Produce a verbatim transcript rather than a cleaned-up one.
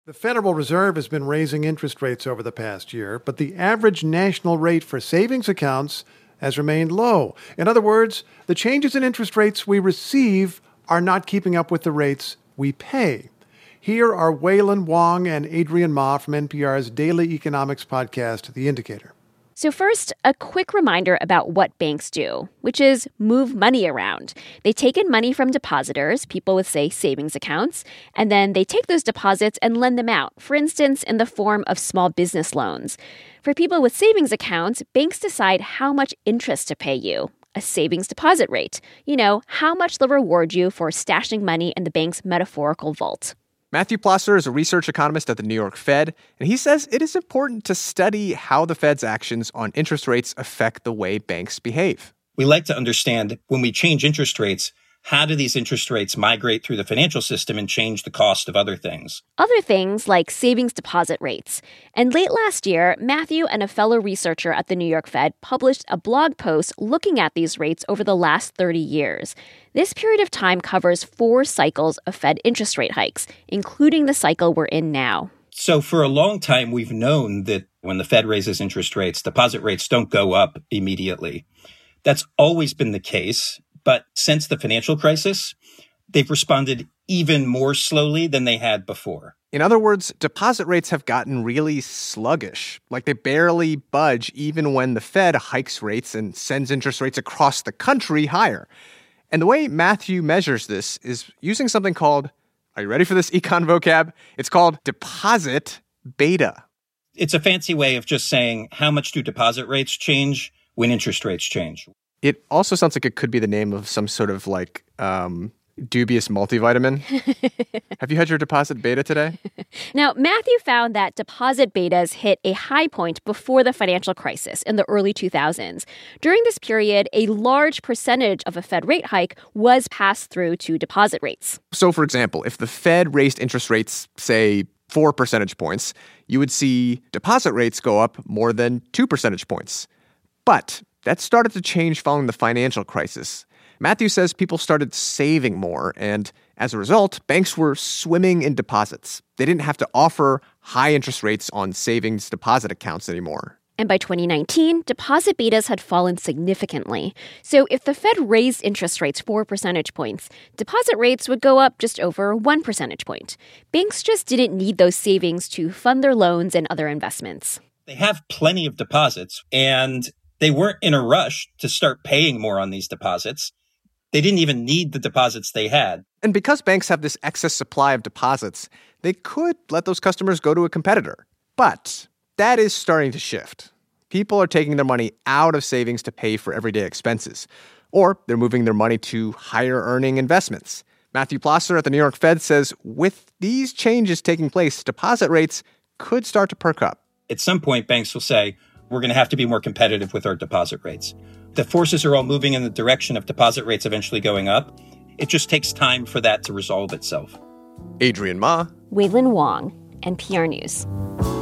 The Federal Reserve has been raising interest rates over the past year, but the average national rate for savings accounts has remained low. In other words, the changes in interest rates we receive are not keeping up with the rates we pay. Here are Wailin Wong and Adrian Ma from N P R's daily economics podcast, The Indicator. So first, a quick reminder about what banks do, which is move money around. They take in money from depositors, people with, say, savings accounts, and then they take those deposits and lend them out, for instance, in the form of small business loans. For people with savings accounts, banks decide how much interest to pay you, a savings deposit rate. You know, how much they'll reward you for stashing money in the bank's metaphorical vault. Matthew Plosser is a research economist at the New York Fed, and he says it is important to study how the Fed's actions on interest rates affect the way banks behave. We like to understand when we change interest rates, how do these interest rates migrate through the financial system and change the cost of other things? Other things like savings deposit rates. And late last year, Matthew and a fellow researcher at the New York Fed published a blog post looking at these rates over the last thirty years. This period of time covers four cycles of Fed interest rate hikes, including the cycle we're in now. So for a long time, we've known that when the Fed raises interest rates, deposit rates don't go up immediately. That's always been the case. But since the financial crisis, they've responded even more slowly than they had before. In other words, deposit rates have gotten really sluggish, like they barely budge even when the Fed hikes rates and sends interest rates across the country higher. And the way Matthew measures this is using something called, are you ready for this econ vocab? It's called deposit beta. It's a fancy way of just saying how much do deposit rates change when interest rates change. It also sounds like it could be the name of some sort of like um, dubious multivitamin. Have you had your deposit beta today? Now, Matthew found that deposit betas hit a high point before the financial crisis in the early two thousands. During this period, a large percentage of a Fed rate hike was passed through to deposit rates. So, for example, if the Fed raised interest rates, say, four percentage points, you would see deposit rates go up more than two percentage points. But that started to change following the financial crisis. Matthew says people started saving more, and as a result, banks were swimming in deposits. They didn't have to offer high interest rates on savings deposit accounts anymore. And by twenty nineteen, deposit betas had fallen significantly. So if the Fed raised interest rates four percentage points, deposit rates would go up just over one percentage point. Banks just didn't need those savings to fund their loans and other investments. They have plenty of deposits, and they weren't in a rush to start paying more on these deposits. They didn't even need the deposits they had. And because banks have this excess supply of deposits, they could let those customers go to a competitor. But that is starting to shift. People are taking their money out of savings to pay for everyday expenses, or they're moving their money to higher-earning investments. Matthew Plosser at the New York Fed says with these changes taking place, deposit rates could start to perk up. At some point, banks will say, we're going to have to be more competitive with our deposit rates. The forces are all moving in the direction of deposit rates eventually going up. It just takes time for that to resolve itself. Adrian Ma. Wailin Wong, N P R News.